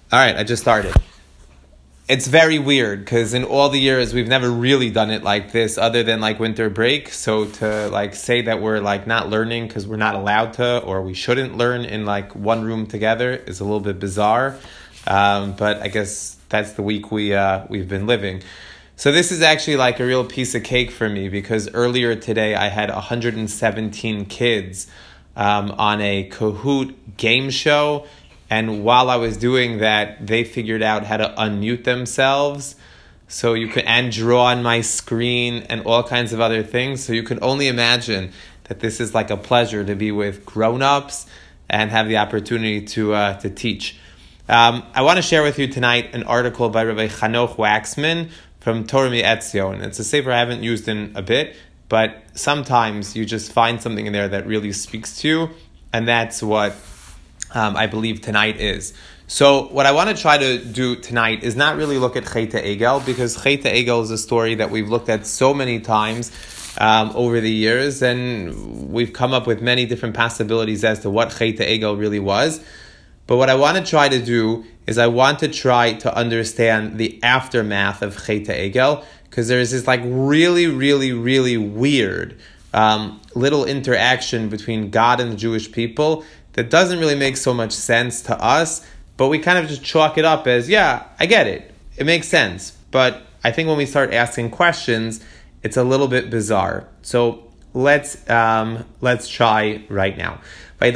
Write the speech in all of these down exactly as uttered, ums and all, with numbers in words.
All right, I just started. It's very weird because in all the years we've never really done it like this other than like winter break. So to like say that we're like not learning because we're not allowed to or we shouldn't learn in like one room together is a little bit bizarre. Um, but I guess that's the week we, uh, we've been living. So this is actually like a real piece of cake for me because earlier today I had one hundred seventeen kids um, on a Kahoot game show. And while I was doing that, they figured out how to unmute themselves. So you could, and draw on my screen and all kinds of other things. So you can only imagine that this is like a pleasure to be with grown-ups and have the opportunity to uh, to teach. Um, I want to share with you tonight an article by Rabbi Chanoch Waxman from Torah Mi'etzion. It's a sefer I haven't used in a bit, but sometimes you just find something in there that really speaks to you, and that's what Um, I believe tonight is. So what I want to try to do tonight is not really look at Chet Egel, because Chet Egel is a story that we've looked at so many times um, over the years, and we've come up with many different possibilities as to what Chet Egel really was. But what I want to try to do is I want to try to understand the aftermath of Chet Egel, because there's this like really, really, really weird um, little interaction between God and the Jewish people that doesn't really make so much sense to us, but we kind of just chalk it up as, yeah, I get it. It makes sense. But I think when we start asking questions, it's a little bit bizarre. So let's um, let's try right now. So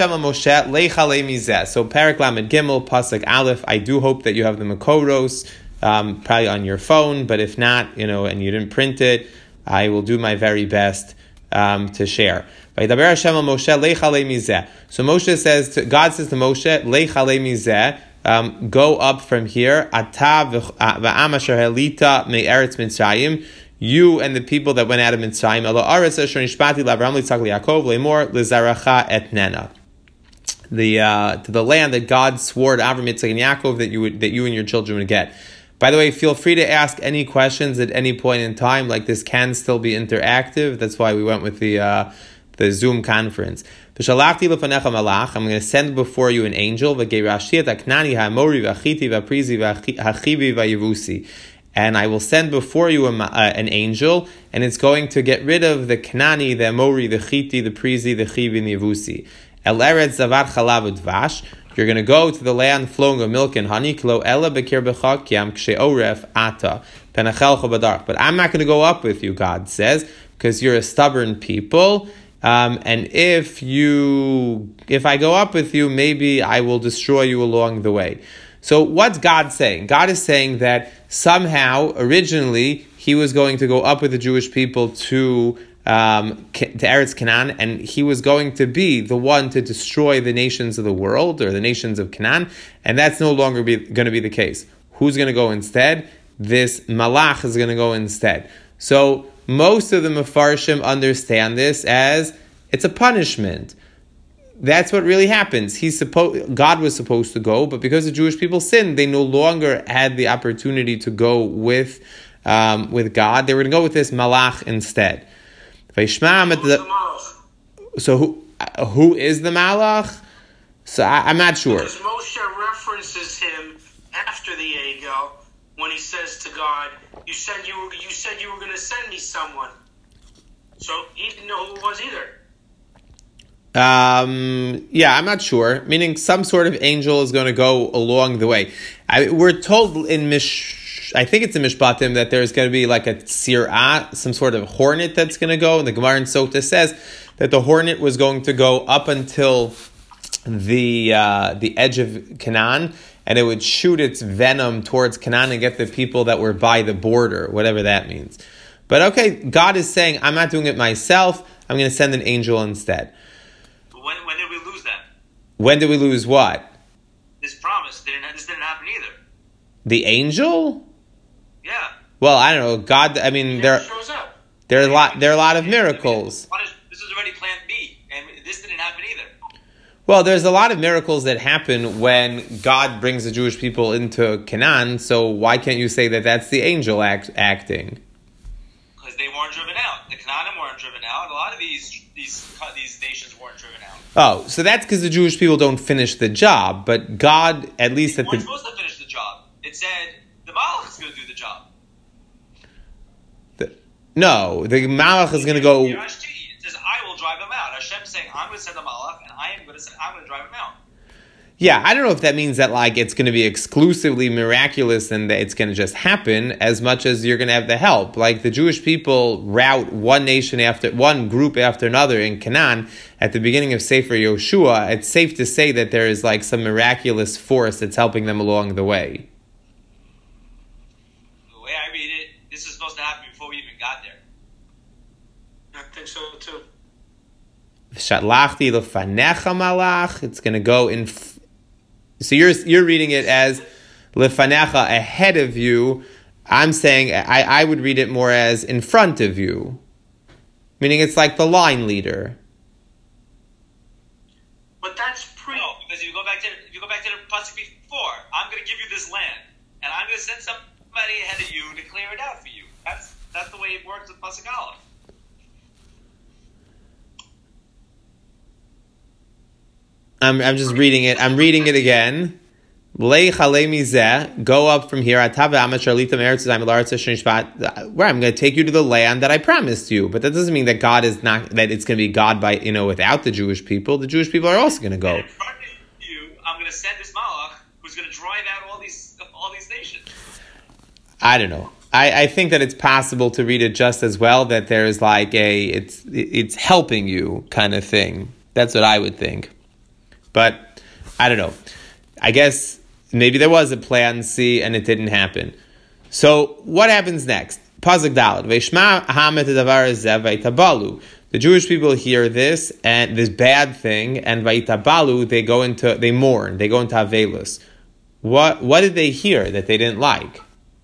Parak Lamed Gimel, Pasuk Aleph, I do hope that you have the Makoros, um, probably on your phone, but if not, you know, and you didn't print it, I will do my very best um, to share. So Moshe says, to, God says to Moshe, Leichale mizeh, um, go up from here, Ata v'am asher helita me'eretz Mitzrayim, you and the people that went out of Mitzrayim, Elo aretz asher nishbati l'Avraham l'Yitzchak l'Yaakov le'mor l'zaracha et nena. The uh, to the land that God swore to Avraham, Yitzchak, and Yaakov that you would, that you and your children would get. By the way, feel free to ask any questions at any point in time. Like, this can still be interactive. That's why we went with the uh, the Zoom conference. I'm going to send before you an angel. And I will send before you a, uh, an angel, and it's going to get rid of the Kanani, the Amori, the Chiti, the Prizi, the Chivi, and the Yevusi. El Eretz Zavar Chalav Udvash. You're going to go to the land flowing of milk and honey. But I'm not going to go up with you, God says, because you're a stubborn people. Um, and if you, if I go up with you, maybe I will destroy you along the way. So what's God saying? God is saying that somehow, originally, he was going to go up with the Jewish people to um, to Eretz Canaan, and he was going to be the one to destroy the nations of the world, or the nations of Canaan, and that's no longer be, going to be the case. Who's going to go instead? This Malach is going to go instead. So most of the Mefarshim understand this as it's a punishment. That's what really happens. He's supposed, God was supposed to go, but because the Jewish people sinned, they no longer had the opportunity to go with um, with God. They were going to go with this Malach instead. So who uh, who is the Malach? So I, I'm not sure. Because Moshe references him after the Egel when he says to God, "You said you were you said you were going to send me someone." So he didn't know who it was either. Um, yeah, I'm not sure. Meaning some sort of angel is going to go along the way. I, we're told in Mish, I think it's in Mishpatim, that there's going to be like a tzirah, some sort of hornet that's going to go. And the Gemara in Sota says that the hornet was going to go up until the uh, the edge of Canaan, and it would shoot its venom towards Canaan and get the people that were by the border, whatever that means. But okay, God is saying, I'm not doing it myself. I'm going to send an angel instead. When, when did we lose that? When did we lose what? This promise. Didn't, this didn't happen either. The angel? Yeah. Well, I don't know. God, I mean, there, shows up. there are a lot, there are a lot of miracles. What is, this is already plan B, and this didn't happen either. Well, there's a lot of miracles that happen when God brings the Jewish people into Canaan, so why can't you say that that's the angel act, acting? Because they weren't driven out. The Canaanim weren't driven out. A lot of these these these nations weren't driven out. Oh, so that's because the Jewish people don't finish the job, but God, at least They at weren't the... supposed to finish the job. It said the Malach is going to do the job. the no, the Malach is going to go... It says, I will drive them out. Hashem is saying, I'm going to send the Malach, and I am going to send, I'm going to drive them out. Yeah, I don't know if that means that like it's going to be exclusively miraculous and that it's going to just happen as much as you're going to have the help. Like the Jewish people rout one nation after one group after another in Canaan at the beginning of Sefer Yoshua. It's safe to say that there is like some miraculous force that's helping them along the way. The way I read it, this is supposed to happen before we even got there. I think so too. Shatlachti lefanecha malach. It's going to go in. F- so you're you're reading it as lefanecha, ahead of you. I'm saying I, I would read it more as in front of you, meaning it's like the line leader. But that's pre. No, because if you go back to if you go back to the pasuk before, I'm going to give you this land, and I'm going to send somebody ahead of you to clear it out for you. That's that's the way it works with pasuk Aleph. I'm I'm just reading it. I'm reading it again. Go up from here. Where I'm going to take you to the land that I promised you. But that doesn't mean that God is not, that it's going to be God by, you know, without the Jewish people. The Jewish people are also going to go. And in front of you, I'm going to send this Malach who's going to drive out all these all these nations. I don't know. I, I think that it's possible to read it just as well, that there's like a, it's it's helping you kind of thing. That's what I would think. But I don't know. I guess maybe there was a plan C and it didn't happen. So what happens next? Pasuk Daled. Veishma hamet davar zev vayitabalu. The Jewish people hear this and this bad thing, and vayitabalu, they go into, they mourn, they go into avelus. What what did they hear that they didn't like?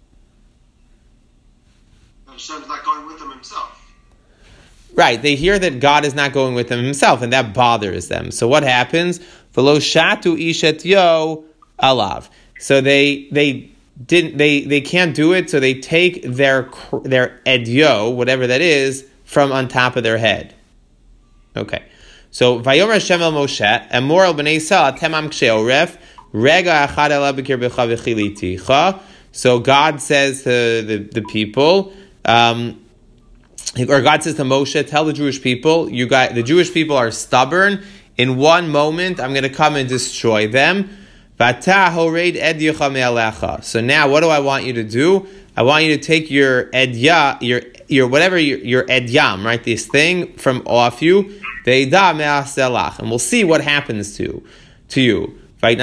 Hashem's not going with them himself. Right, they hear that God is not going with them himself, and that bothers them. So what happens? V'lo shatu ishet yo alav. So they they didn't they they can't do it. So they take their their edyo, whatever that is, from on top of their head. Okay. So vayomer Hashem el Moshe emor el bnei Yisrael temam ksheoref rega achad ela b'kirbecha v'chiliticha. So God says to the the people. Um, Or God says to Moshe, tell the Jewish people, you guys, the Jewish people are stubborn. In one moment, I'm going to come and destroy them. So now, what do I want you to do? I want you to take your edya, your your whatever your, your edyam, right? This thing from off you, and we'll see what happens to to you. And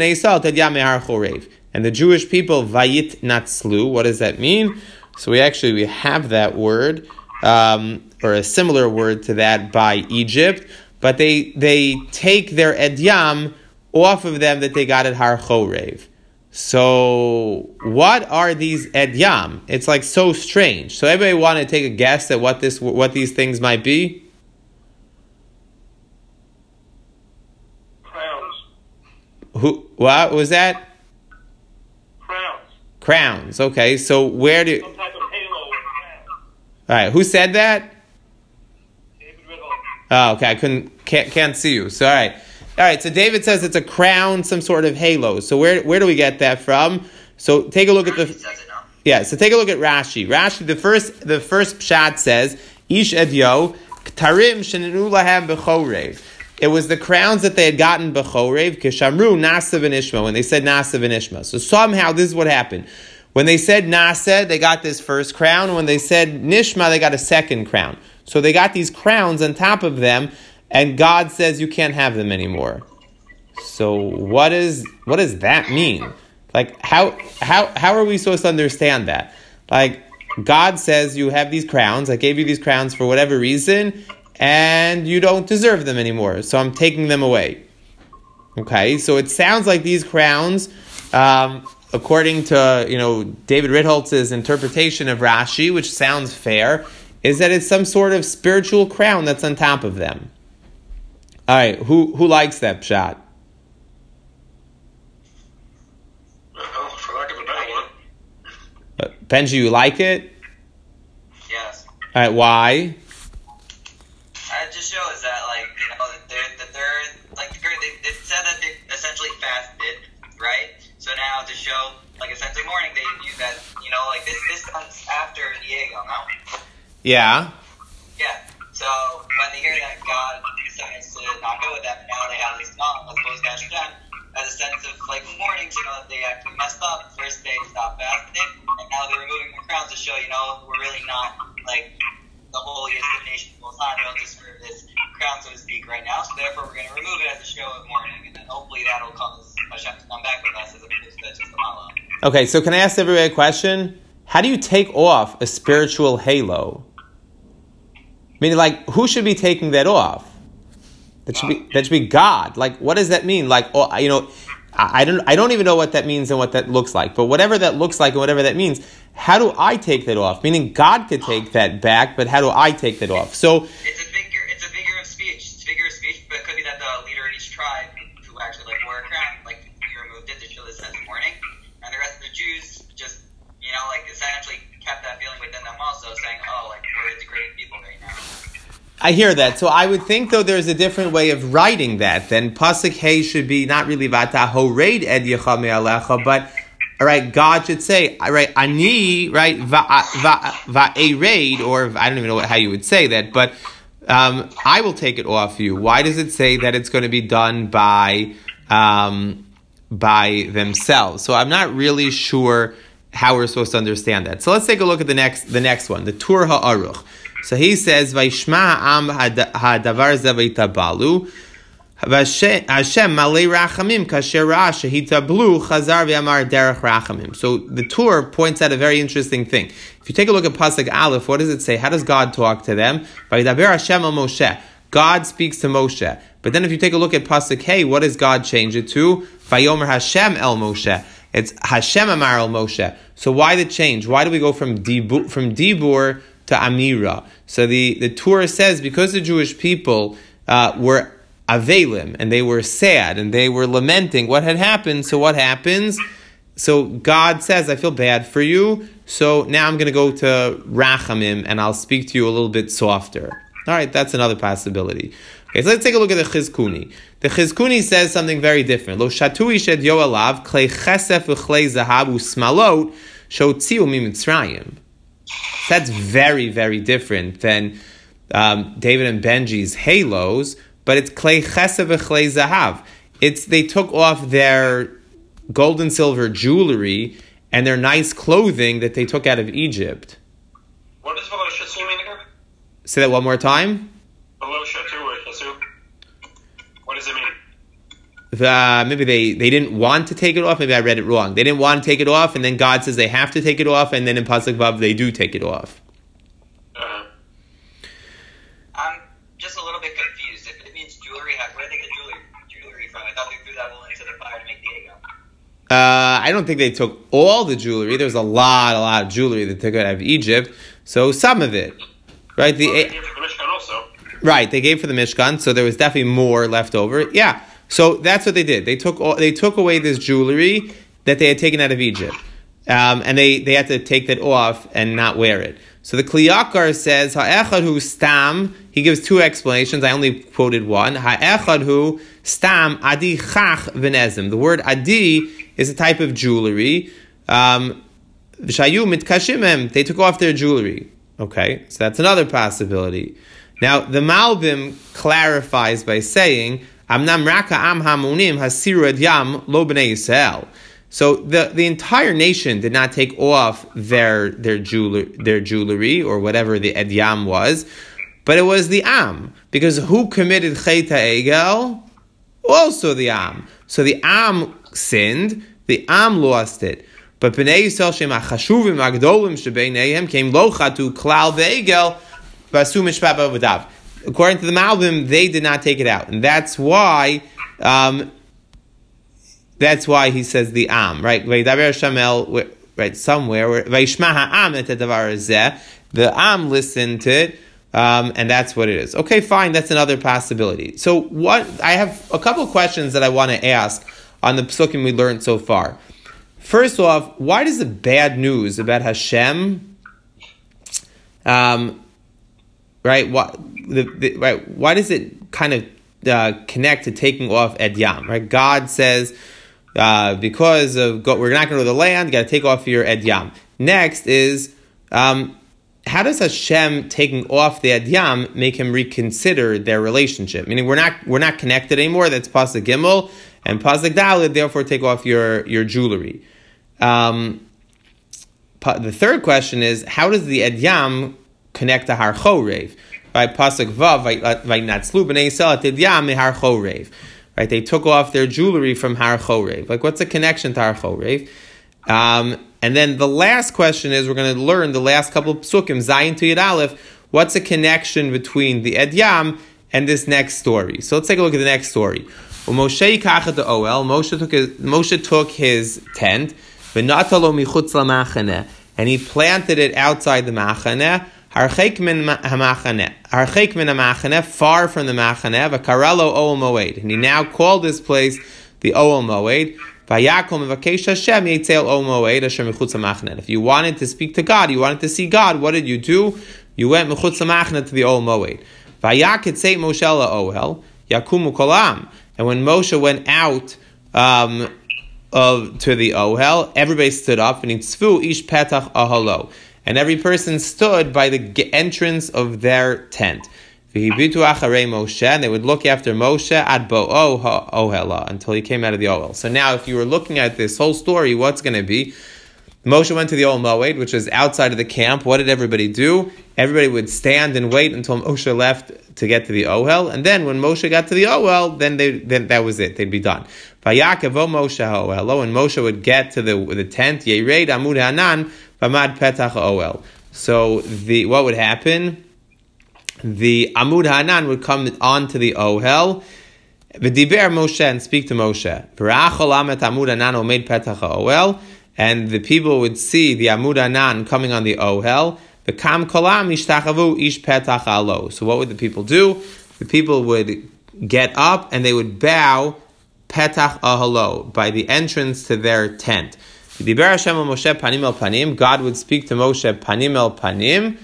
the Jewish people, vayit natslu. What does that mean? So we actually we have that word. Um, or a similar word to that by Egypt, but they they take their edyam off of them that they got at Har Chorev. So what are these edyam? It's like so strange. So everybody want to take a guess at what this what these things might be? Crowns. Who? What was that? Crowns. Crowns. Okay, so where do? Some type of halo or crown. All right, who said that? David Riddle. Oh, okay. I couldn't can't can't see you. So all right, all right. So David says it's a crown, some sort of halo. So where where do we get that from? So take a look at the. Yeah. So take a look at Rashi. Rashi, the first the first pshat says ish edyo ktarim shenenu lahem b'chorev. It was the crowns that they had gotten b'chorev kishamru nasa v'nishma, when they said nasa v'nishma. So somehow this is what happened. When they said nasa, they got this first crown. When they said nishma, they got a second crown. So they got these crowns on top of them, and God says you can't have them anymore. So what is what does that mean? Like how how how are we supposed to understand that? Like God says you have these crowns. I gave you these crowns for whatever reason, and you don't deserve them anymore. So I'm taking them away. Okay, so it sounds like these crowns. Um, According to, you know, David Ritholtz's interpretation of Rashi, which sounds fair, is that it's some sort of spiritual crown that's on top of them. All right, who who likes that pshat? Well, for lack of a better one. Uh, Benji, you like it? Yes. All right, why? So now to show like a sense of mourning, they use that, you know, like this this comes after Diego, no? Yeah. Yeah. So when they hear that God decides to not go with them, and now they have these songs as opposed to Hashem, as a sense of like mourning, to know that they actually messed up. First they stopped fasting, and now they're removing their crowns to show, you know, we're really not like the holiest of nations of all time. We don't deserve this crown, so to speak, right now. So therefore, we're going to remove it as a show of mourning, and then hopefully that'll cause Hashem to come back with us as opposed to just a mala. Okay, so can I ask everybody a question? How do you take off a spiritual halo? Meaning, like, who should be taking that off? That should be that should be God. Like, what does that mean? Like, oh, you know, I, I don't I don't even know what that means and what that looks like. But whatever that looks like and whatever that means, how do I take that off? Meaning, God could take that back, but how do I take that off? So it's a figure. It's a figure of speech. It's a figure of speech, but it could be that the leader of each tribe, who actually like wore a crown, like he removed it to show this sense of mourning, and the rest of the Jews just, you know, like essentially kept that feeling within them also, saying, "Oh, like we're a degraded people right now." I hear that. So I would think, though, there's a different way of writing that. Then Pasuk Hey should be not really Vata Horeid Ed Yecha Me'alecha, but all right, God should say, all right, Ani, right, Va'ereid, or I don't even know what, how you would say that, but um, I will take it off you. Why does it say that it's going to be done by um, by themselves? So I'm not really sure how we're supposed to understand that. So let's take a look at the next the next one, the Tur HaAruch. So he says, "Vayishma ha'am hadavar ze v'yitabalu, Hashem malei rachamim kasher ra'a shehitablu chazar v'amar derech rachamim." So the Tur points out a very interesting thing. If you take a look at Pasuk Aleph, what does it say? How does God talk to them? Vayidaber Hashem al Moshe. God speaks to Moshe. But then if you take a look at Pasuk Hey, what does God change it to? Vayomer Hashem el Moshe. It's Hashem amar el Moshe. So why the change? Why do we go from Dibur, from Dibur to Amira? So the, the Torah says because the Jewish people uh, were Avelim and they were sad and they were lamenting what had happened. So what happens? So God says, I feel bad for you. So now I'm going to go to Rachamim and I'll speak to you a little bit softer. All right, that's another possibility. Okay, so let's take a look at the Chizkuni. The Chizkuni says something very different. Lo shatui shed yoalav klei chesef v'chlei zahav u'smalot shotziu mimitzrayim. That's very, very different than um, David and Benji's halos, but it's klei chesef v'chlei zahav. It's they took off their gold and silver jewelry and their nice clothing that they took out of Egypt. What does v'lo shatsu mean again? Say that one more time. V'lo shatu or shasu? What does it mean? The, maybe they, they didn't want to take it off. Maybe I read it wrong. They didn't want to take it off, and then God says they have to take it off, and then in Pasuk Vav they do take it off. Uh-huh. I'm just a little bit confused. If it means jewelry, where did they get jewelry, jewelry from? I thought they threw that wool into the fire to make the egg up. Uh, I don't think they took all the jewelry. There's a lot, a lot of jewelry that they took out of Egypt. So some of it, right? The, well, they gave for the Mishkan also. Right, they gave for the Mishkan, so there was definitely more left over. Yeah. So that's what they did. They took all, they took away this jewelry that they had taken out of Egypt, um, and they, they had to take that off and not wear it. So the Kli Yakar says ha'echad hu stam. He gives two explanations. I only quoted one. Ha'echad hu stam adi chach v'nezim. The word adi is a type of jewelry. Um, V'shayu mitkashimem. They took off their jewelry. Okay, so that's another possibility. Now the Malbim clarifies by saying. Amnam raka am hamunim hasiru ed yam lo bnei Yisrael. So the, the entire nation did not take off their their jewelry, their jewelry or whatever the ed yam was, but it was the am, because who committed chet ha'egel? Also the am. So the am sinned, the am lost it. But bnei Yisrael shem hachashuvim agdolim shebeineihem came lo chatu klal ve'egel v'asu mishpat b'avodav. According to the Malbim, they did not take it out, and that's why, um, that's why he says the am, right? Right, somewhere where the am listened to it, um, and that's what it is. Okay, fine, that's another possibility. So, what I have a couple of questions that I want to ask on the psukim we learned so far. First off, why does the bad news about Hashem, um, right? What the, the right? Why does it kind of uh, connect to taking off Ed Yam? Right? God says, uh, because of go, we're not going to the land. You got to take off your edyam. Next is um, how does Hashem taking off the edyam make him reconsider their relationship? Meaning we're not we're not connected anymore. That's pasuk gimel and pasuk daled. Therefore, take off your your jewelry. Um, the third question is how does the edyam connect to har chorev? Right, pasuk vav vaynatzlu b'nei Yisrael et edyam mehar chorev. Right, they took off their jewelry from har chorev. Like, what's the connection to har chorev? Um, and then the last question is we're going to learn the last couple of psukim zayin to yud aleph. What's the connection between the edyam and this next story? So let's take a look at the next story. Moshe yikach the oel. Moshe took his Moshe took his tent, v'natalo michutz lamachaneh, and he planted it outside the machaneh. Harcheik min hamachaneh, harcheik min hamachaneh, far from the machaneh. V'karalo oel moed, and he now called this place the oel moed. Vayakom mevakesh Hashem yetzel oel moed asher mechutz hamachaneh. If you wanted to speak to God, you wanted to see God, what did you do? You went mechutz hamachaneh to the oel moed. Vayak etzei Moshe la'ohel yakumu kolam. And when Moshe went out um, of to the ohel, everybody stood up, and itzvu ish petach ahalo, and every person stood by the entrance of their tent. V'hibitu acharei Moshe, and they would look after Moshe ad bo'o ha'ohela, until he came out of the ohel. So now, if you were looking at this whole story, what's going to be? Moshe went to the Ohel Moed, which is outside of the camp. What did everybody do? Everybody would stand and wait until Moshe left to get to the Ohel, and then when Moshe got to the Ohel, then they then that was it. They'd be done. Vayakavo Moshe ha'ohelo, and Moshe would get to the the tent. Yered Amud Hanan v'mad petach ha'ohel. So the what would happen? The Amud Hanan would come onto the Ohel. V'diber Moshe, and speak to Moshe. V'ra'achol amet Amud Hanan omed petach ha'ohel. And the people would see the Amud Hanan coming on the Ohel. The Kam Kolam Ishtachavu Ish Petach Alo. So what would the people do? The people would get up and they would bow Petach Ahalo, by the entrance to their tent. Diber Hashem el Moshe Panim el Panim. God would speak to Moshe Panim el Panim.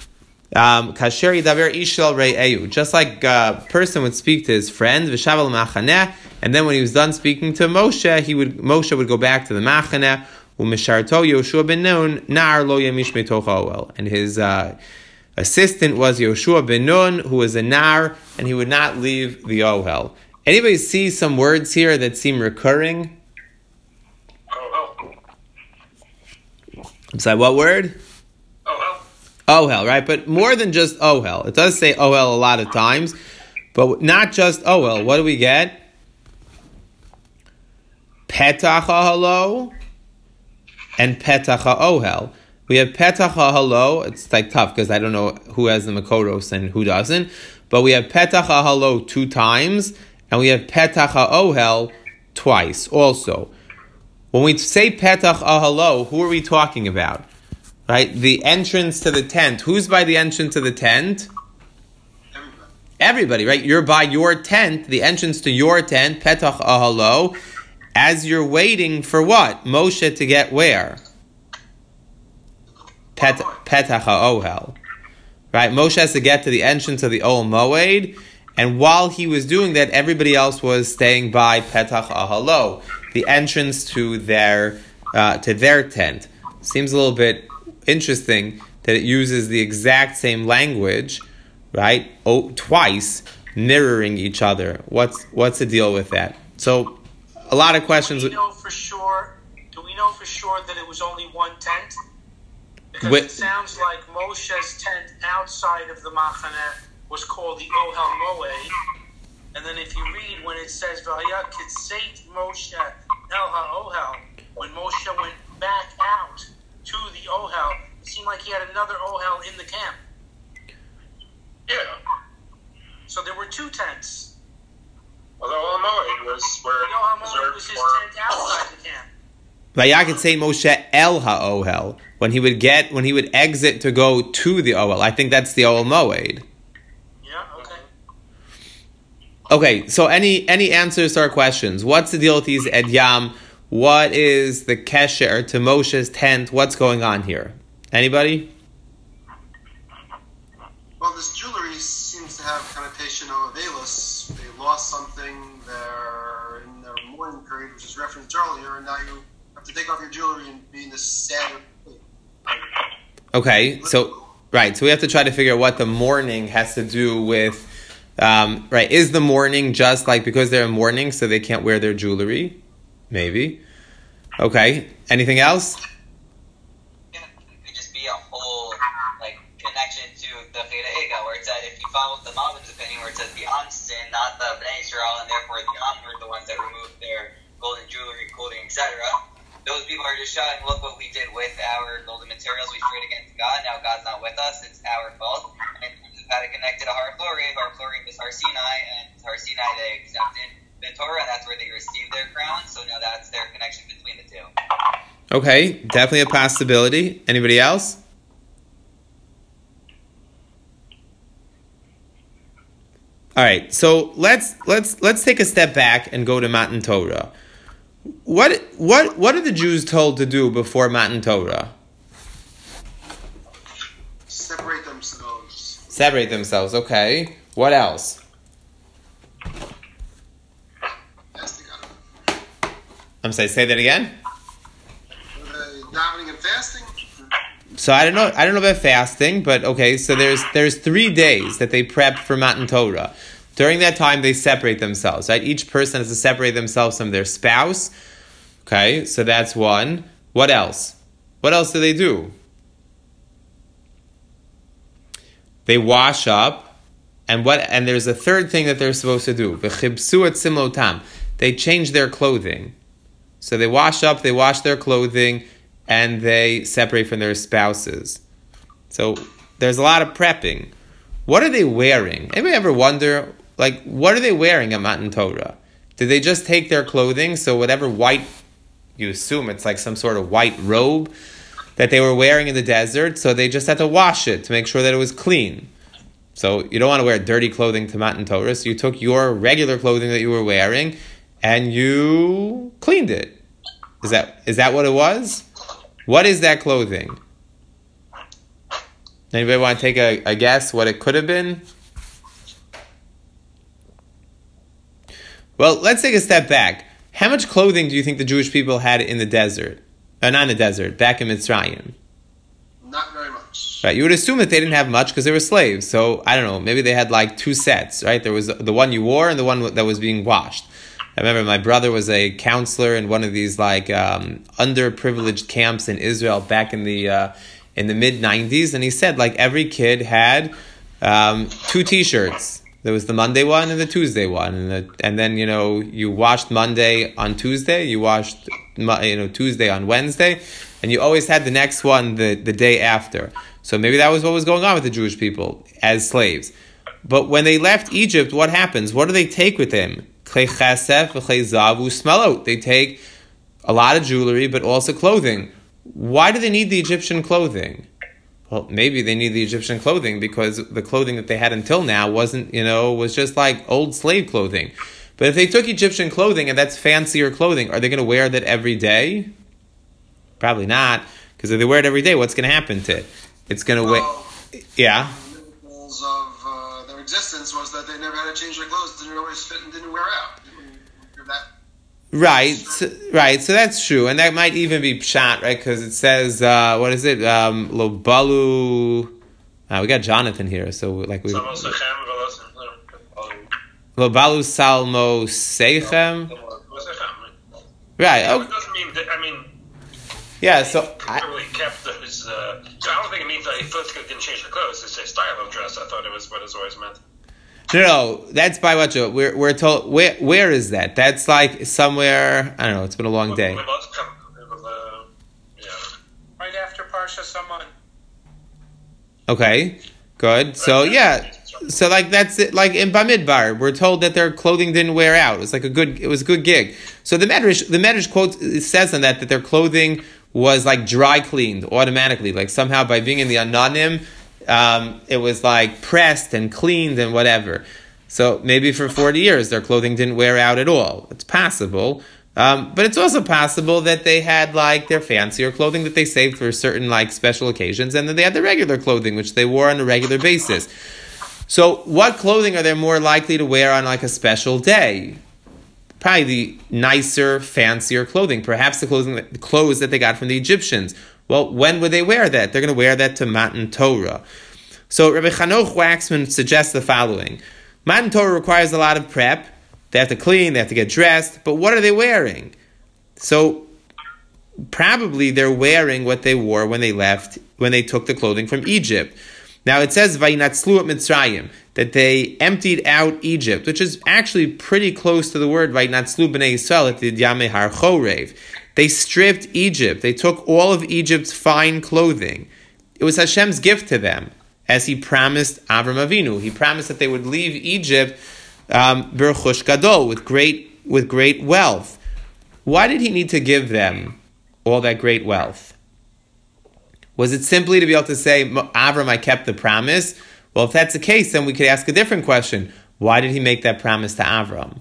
Kasher Yidaber Ishel Re'eu. Just like a person would speak to his friend, V'shavel Machaneh, and then when he was done speaking to Moshe, he would Moshe would go back to the Machaneh. U'misharto Yoshua ben Nun nar lo yemish metoch ha'ohel, and his uh, assistant was Yoshua ben Nun, who was a nar, and he would not leave the ohel. Anybody see some words here that seem recurring? Oh, I'm sorry, what word? oh. Ohel, right? But more than just ohel. It does say ohel a lot of times, but not just ohel. What do we get? Petach ha'halo and petach ha'ohel. We have petach ha'halo. It's like tough because I don't know who has the makoros and who doesn't. But we have petach ha'halo two times, and we have petach ha'ohel twice also. When we say petach ha'halo, who are we talking about? Right? The entrance to the tent. Who's by the entrance to the tent? Everybody. Everybody, right? You're by your tent, the entrance to your tent, petach ha'halo, as you're waiting for what? Moshe to get where? Pet, petach ha'ohel. Right? Moshe has to get to the entrance of the Ohel Moed, and while he was doing that, everybody else was staying by petach ha'halo, the entrance to their uh, to their tent. Seems a little bit interesting that it uses the exact same language, right? Oh, twice, mirroring each other. What's what's the deal with that? So, a lot of questions. Do we know for sure? Do we know for sure that it was only one tent? Because With, it sounds like Moshe's tent outside of the Machaneh was called the Ohel Moed, and then if you read when it says V'haya kitzeit Moshe el ha'ohel, when Moshe went back out to the Ohel, it seemed like he had another Ohel in the camp. Yeah. So there were two tents. Although Ohel Moed was where The Ohel Moed reserved was his for- tent outside the camp. Vayak say Moshe el ha'ohel, when he would get when he would exit to go to the Ohel. I think that's the Ohel Moed. Yeah, okay. Okay, so any any answers to our questions? What's the deal with these edyam? What is the kesher to Moshe's tent? What's going on here? Anybody? Well, this jewelry seems to have connotation of Avelis. They lost something there in their mourning period, which is referenced earlier, and now you have to take off your jewelry and be in this sad state. Okay, so right, so we have to try to figure out what the mourning has to do with. Um, right, is the mourning just like because they're in mourning, so they can't wear their jewelry? Maybe. Okay. Anything else? It could just be a whole like connection to the Cheda Ega, where it said if you follow the Malbim's opinion, where it says the Am sin, not the Bnei Israel, and therefore the Am were the ones that removed their golden jewelry, clothing, et cetera. Those people are just showing, look what we did with our golden materials. We strayed against God. Now God's not with us. It's our fault. And in terms of how to connect it to Har Florib, Har Florib is Har Sinai, and Har Sinai they accepted the Torah, and that's where they received their crown. So now that's their connection between the two. Okay, definitely a possibility. Anybody else? All right, so let's let's let's take a step back and go to Matan Torah. What what what are the Jews told to do before Matan Torah? Separate themselves. Separate themselves. Okay. What else? Fasting on it. I'm sorry. Say that again. Uh, davening and fasting. So I don't know. I don't know about fasting, but okay. So there's there's three days that they prep for Matan Torah. During that time, they separate themselves. Right. Each person has to separate themselves from their spouse. Okay. So that's one. What else? What else do they do? They wash up, and what? And there's a third thing that they're supposed to do. V'chibsu et simlotam. They change their clothing. So they wash up. They wash their clothing. And they separate from their spouses. So there's a lot of prepping. What are they wearing? Anybody ever wonder, like, what are they wearing at Matan Torah? Did they just take their clothing, so whatever white, you assume it's like some sort of white robe that they were wearing in the desert, so they just had to wash it to make sure that it was clean. So you don't want to wear dirty clothing to Matan Torah, so you took your regular clothing that you were wearing and you cleaned it. Is that is that what it was? What is that clothing? Anybody want to take a, a guess what it could have been? Well, let's take a step back. How much clothing do you think the Jewish people had in the desert? Uh, not in the desert, back in Mitzrayim. Not very much. Right, you would assume that they didn't have much because they were slaves. So, I don't know, maybe they had like two sets, right? There was the one you wore and the one that was being washed. I remember my brother was a counselor in one of these like um, underprivileged camps in Israel back in the uh, in the mid nineties, and he said like every kid had um, two T-shirts. There was the Monday one and the Tuesday one, and the, and then you know you washed Monday on Tuesday, you washed you know Tuesday on Wednesday, and you always had the next one the the day after. So maybe that was what was going on with the Jewish people as slaves. But when they left Egypt, what happens? What do they take with them? They take a lot of jewelry, but also clothing. Why do they need the Egyptian clothing? Well, maybe they need the Egyptian clothing because the clothing that they had until now wasn't, you know, was just like old slave clothing. But if they took Egyptian clothing and that's fancier clothing, are they going to wear that every day? Probably not, because if they wear it every day, what's going to happen to it? It's going to Well, wear. Yeah. The miracles of uh, their existence was that they never had to change their clothes. It didn't always fit and didn't wear out. That Right, so, right. So that's true, and that might even be pshat, right? Because it says, uh, what is it? Um, Lo balu. Uh, we got Jonathan here, so like we. Lo balu salmo seichem. Right. It Okay. doesn't mean that, I mean, Yeah. So I, really kept his, uh, so I don't think it means that he first didn't change the clothes. It's a style of dress. I thought it was what it's always meant. no, no, that's by what you we're we're told. Where where is that? That's like somewhere. I don't know. It's been a long day. We both come, uh, yeah. Right after Parsha Saman. Okay, good. So yeah, so like that's it. Like in Bamidbar, we're told that their clothing didn't wear out. It was like a good. It was a good gig. So the Medrash, the Medrash quote it says on that that their clothing was like dry cleaned automatically. Like somehow by being in the Anonim, um, it was like pressed and cleaned and whatever. So maybe for forty years their clothing didn't wear out at all. It's possible. Um, but it's also possible that they had like their fancier clothing that they saved for certain like special occasions, and then they had the regular clothing which they wore on a regular basis. So what clothing are they more likely to wear on like a special day? probably the nicer, fancier clothing, perhaps the clothing, the clothes that they got from the Egyptians. Well, when would they wear that? They're going to wear that to Matan Torah. So Rabbi Chanoch Waxman suggests the following. Matan Torah requires a lot of prep. They have to clean, they have to get dressed, but what are they wearing? So probably they're wearing what they wore when they left, when they took the clothing from Egypt. Now it says Vayinatzlu at Mitzrayim, that they emptied out Egypt, which is actually pretty close to the word Vayinatzlu b'nei Yisrael at the Yamei Har Chorev. They stripped Egypt. They took all of Egypt's fine clothing. It was Hashem's gift to them, as He promised Avram Avinu. He promised that they would leave Egypt um, Berchush Gadol, with great with great wealth. Why did He need to give them all that great wealth? Was it simply to be able to say, Avram, I kept the promise? Well, if that's the case, then we could ask a different question. Why did He make that promise to Avram?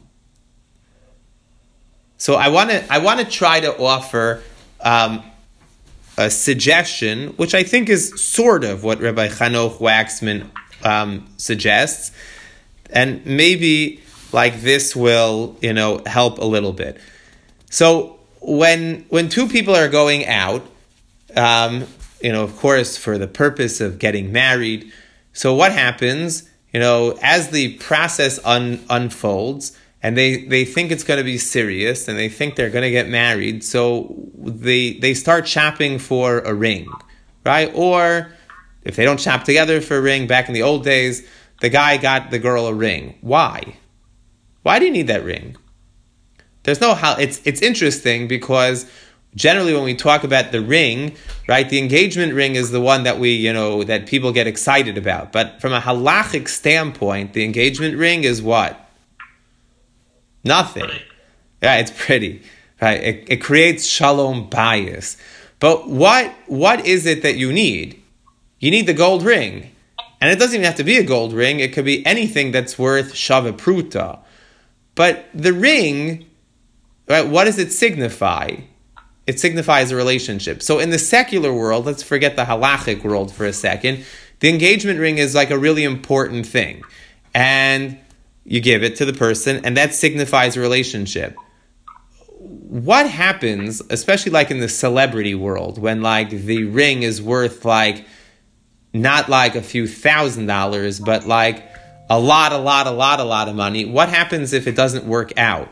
So I want to I want to try to offer um, a suggestion, which I think is sort of what Rabbi Chanoch Waxman um, suggests, and maybe like this will, you know, help a little bit. So when when two people are going out, um, you know, of course, for the purpose of getting married, so what happens? You know, as the process un- unfolds, and they, they think it's going to be serious, and they think they're going to get married, so they they start shopping for a ring, right? Or if they don't shop together for a ring, back in the old days, the guy got the girl a ring. Why? Why do you need that ring? There's no how. It's it's interesting because generally when we talk about the ring, right, the engagement ring is the one that we, you know, that people get excited about. But from a halachic standpoint, the engagement ring is what? Nothing. Pretty. Yeah, it's pretty. Right? It, it creates shalom bias. But what what is it that you need? You need the gold ring. And it doesn't even have to be a gold ring. It could be anything that's worth shava pruta. But the ring, right, what does it signify? It signifies a relationship. So in the secular world, let's forget the halachic world for a second, the engagement ring is like a really important thing. And you give it to the person, and that signifies a relationship. What happens, especially like in the celebrity world, when like the ring is worth like, not like a few thousand dollars, but like a lot, a lot, a lot, a lot of money. What happens if it doesn't work out?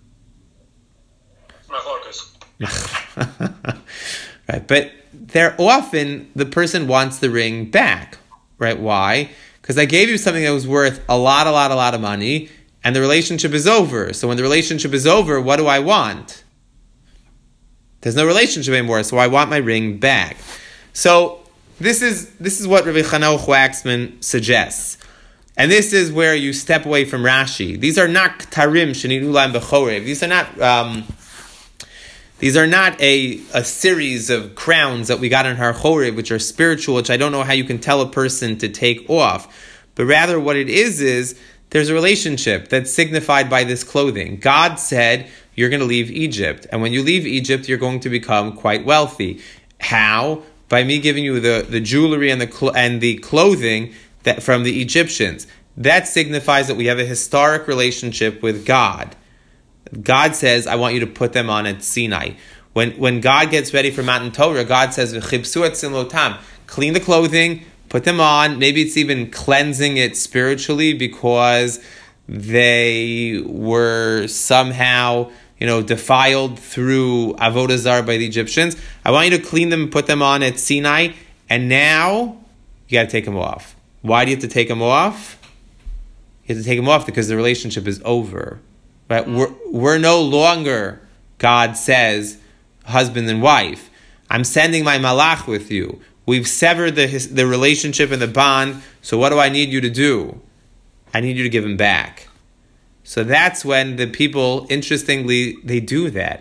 Right, but they're often, the person wants the ring back, right? Why? Because I gave you something that was worth a lot, a lot, a lot of money, and the relationship is over. So when the relationship is over, what do I want? There's no relationship anymore, so I want my ring back. So this is this is what Rabbi Chanoch Waxman suggests. And this is where you step away from Rashi. These are not ktarim shenilu lahem b'chorev. These are not um, these are not a, a series of crowns that we got in Har Chorev, which are spiritual, which I don't know how you can tell a person to take off. But rather what it is is there's a relationship that's signified by this clothing. God said you're going to leave Egypt. And when you leave Egypt, you're going to become quite wealthy. How? By me giving you the, the jewelry and the cl- and the clothing that from the Egyptians. That signifies that we have a historic relationship with God. God says, I want you to put them on at Sinai. When when God gets ready for Matan Torah, God says, V'chibsu et simlotam, clean the clothing, put them on. Maybe it's even cleansing it spiritually because they were somehow, you know, defiled through Avodah Zarah by the Egyptians. I want you to clean them and put them on at Sinai. And now, you got to take them off. Why do you have to take them off? You have to take them off because the relationship is over. Right? We're, we're no longer, God says, husband and wife. I'm sending my malach with you. We've severed the the relationship and the bond. So what do I need you to do? I need you to give him back. So that's when the people, interestingly, they do that.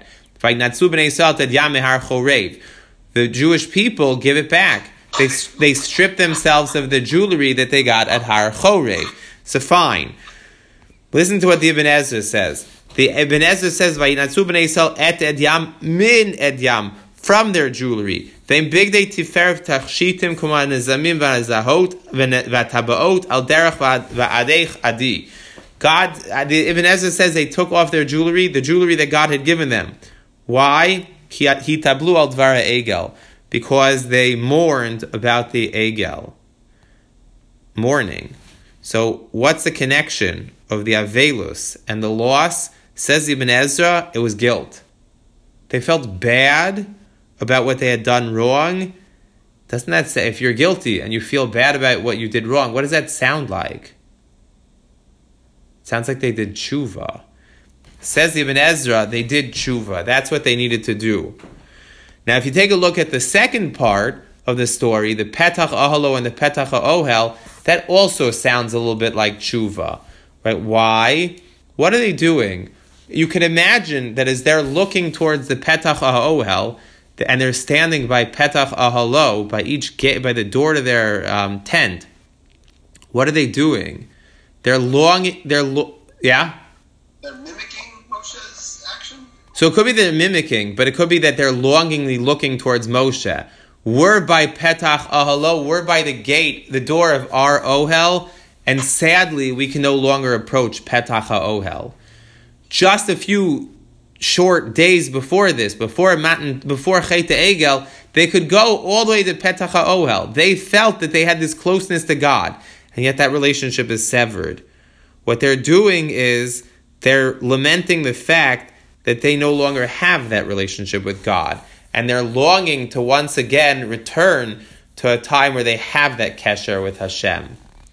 The Jewish people give it back. They they strip themselves of the jewelry that they got at Har Chorev. So fine. Listen to what the Ibn Ezra says. The Ibn Ezra says, "Vayinatzu b'nei Yisrael et edyam min edyam," from their jewelry. V'im bigdei tiferev tachshitim kuman nezamim v'azahot v'tabaot al derech v'adeich adi. God, the Ibn Ezra says they took off their jewelry, the jewelry that God had given them. Why? Hitablu al dvara egel. Because they mourned about the egel. Mourning. So what's the connection of the avelus and the loss? Says Ibn Ezra, it was guilt. They felt bad about what they had done wrong. Doesn't that say, if you're guilty and you feel bad about what you did wrong, what does that sound like? It sounds like they did tshuva. Says Ibn Ezra, they did tshuva. That's what they needed to do. Now, if you take a look at the second part of the story, the Petach Ahalo and the Petach Ohel, that also sounds a little bit like tshuva. Right? Why? What are they doing? You can imagine that as they're looking towards the Petach Ohel, and they're standing by Petach Ahalo, by each gate, by the door to their um, tent. What are they doing? They're longing. They're lo- yeah. They're mimicking Moshe's action. So it could be they're mimicking, but it could be that they're longingly looking towards Moshe. We're by Petach Ahalo. We're by the gate, the door of our Ohel, and sadly, we can no longer approach Petach Ohel. Just a few short days before this, before Matan, before Chet Egel, they could go all the way to Petach HaOhel. They felt that they had this closeness to God, and yet that relationship is severed. What they're doing is they're lamenting the fact that they no longer have that relationship with God, and they're longing to once again return to a time where they have that kesher with Hashem.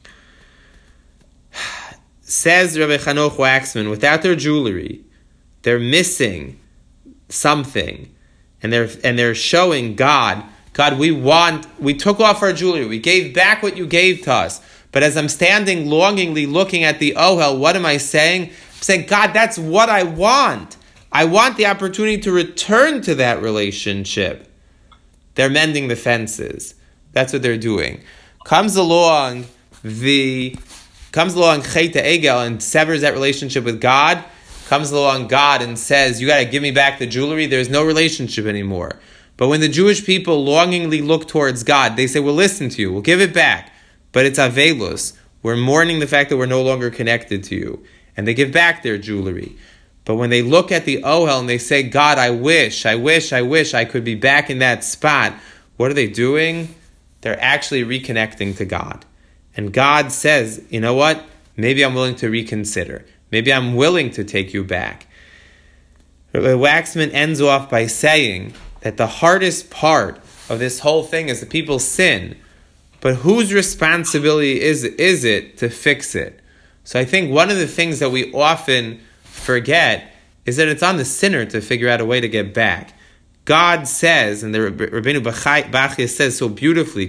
Says Rabbi Chanoch Waxman, without their jewelry, they're missing something, and they're and they're showing God, God, we want, we took off our jewelry, we gave back what you gave to us. But as I'm standing longingly looking at the Ohel, what am I saying? I'm saying, God, that's what I want. I want the opportunity to return to that relationship. They're mending the fences. That's what they're doing. Comes along the comes along Chet Egel and severs that relationship with God. Comes along God and says, you got to give me back the jewelry. There's no relationship anymore. But when the Jewish people longingly look towards God, they say, we'll listen to you. We'll give it back. But it's avelus. We're mourning the fact that we're no longer connected to you. And they give back their jewelry. But when they look at the Ohel and they say, God, I wish, I wish, I wish I could be back in that spot. What are they doing? They're actually reconnecting to God. And God says, you know what? Maybe I'm willing to reconsider. Maybe I'm willing to take you back. Waxman ends off by saying that the hardest part of this whole thing is that people sin. But whose responsibility is, is it to fix it? So I think one of the things that we often forget is that it's on the sinner to figure out a way to get back. God says, and the Rabbeinu Bachya says so beautifully,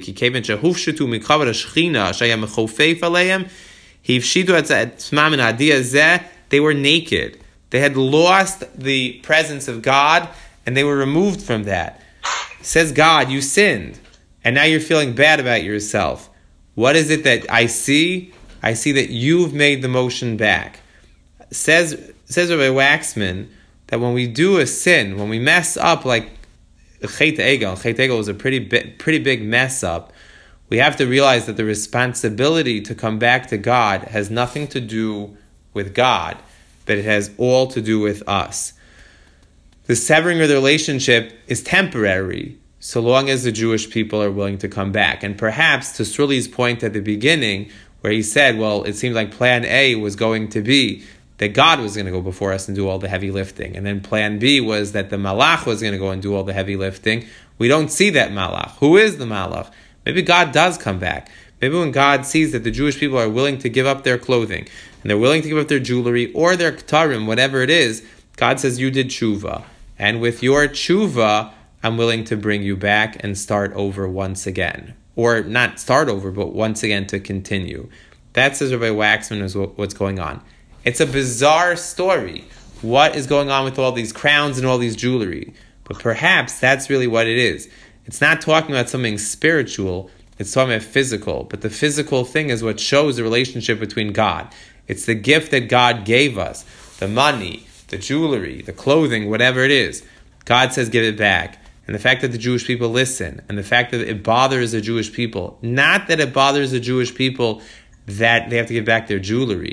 they were naked. They had lost the presence of God, and they were removed from that. Says God, you sinned, and now you're feeling bad about yourself. What is it that I see? I see that you've made the motion back. Says says Rabbi Waxman that when we do a sin, when we mess up like Chet Egel, Chet Egel was a pretty big, pretty big mess up, we have to realize that the responsibility to come back to God has nothing to do with God, but it has all to do with us. The severing of the relationship is temporary, so long as the Jewish people are willing to come back. And perhaps to Sruli's point at the beginning, where he said, well, it seemed like plan A was going to be that God was going to go before us and do all the heavy lifting. And then plan B was that the Malach was going to go and do all the heavy lifting. We don't see that Malach. Who is the Malach? Maybe God does come back. Maybe when God sees that the Jewish people are willing to give up their clothing, and they're willing to give up their jewelry, or their ktarim, whatever it is, God says, you did tshuva. And with your tshuva, I'm willing to bring you back and start over once again. Or not start over, but once again to continue. That, says Rabbi Waxman, is what's going on. It's a bizarre story. What is going on with all these crowns and all these jewelry? But perhaps that's really what it is. It's not talking about something spiritual, it's talking about physical. But the physical thing is what shows the relationship between God. It's the gift that God gave us. The money, the jewelry, the clothing, whatever it is. God says give it back. And the fact that the Jewish people listen, and the fact that it bothers the Jewish people, not that it bothers the Jewish people that they have to give back their jewelry,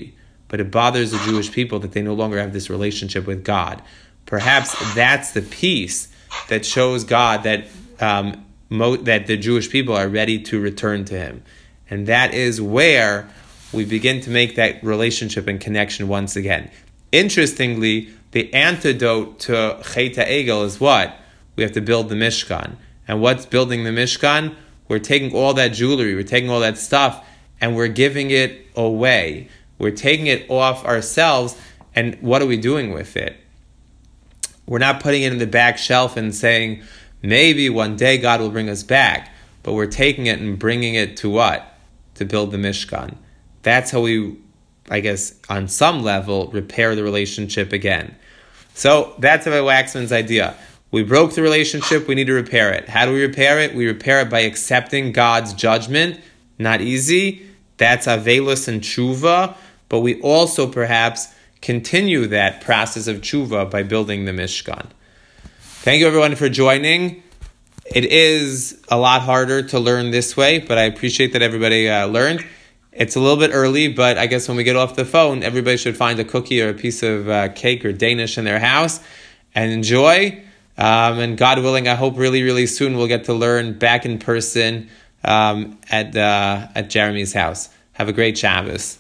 but it bothers the Jewish people that they no longer have this relationship with God. Perhaps that's the piece that shows God that um, mo- that the Jewish people are ready to return to Him. And that is where we begin to make that relationship and connection once again. Interestingly, the antidote to Chet HaEgel is what? We have to build the Mishkan. And what's building the Mishkan? We're taking all that jewelry, we're taking all that stuff, and we're giving it away. We're taking it off ourselves, and what are we doing with it? We're not putting it in the back shelf and saying, maybe one day God will bring us back. But we're taking it and bringing it to what? To build the Mishkan. That's how we, I guess, on some level, repair the relationship again. So that's Rabbi Waxman's idea. We broke the relationship, we need to repair it. How do we repair it? We repair it by accepting God's judgment. Not easy. That's Avelus and Tshuva. But we also perhaps continue that process of Tshuva by building the Mishkan. Thank you everyone for joining. It is a lot harder to learn this way, but I appreciate that everybody uh, learned. It's a little bit early, but I guess when we get off the phone, everybody should find a cookie or a piece of uh, cake or Danish in their house and enjoy. Um, and God willing, I hope really, really soon we'll get to learn back in person um, at uh, at Jeremy's house. Have a great Shabbos.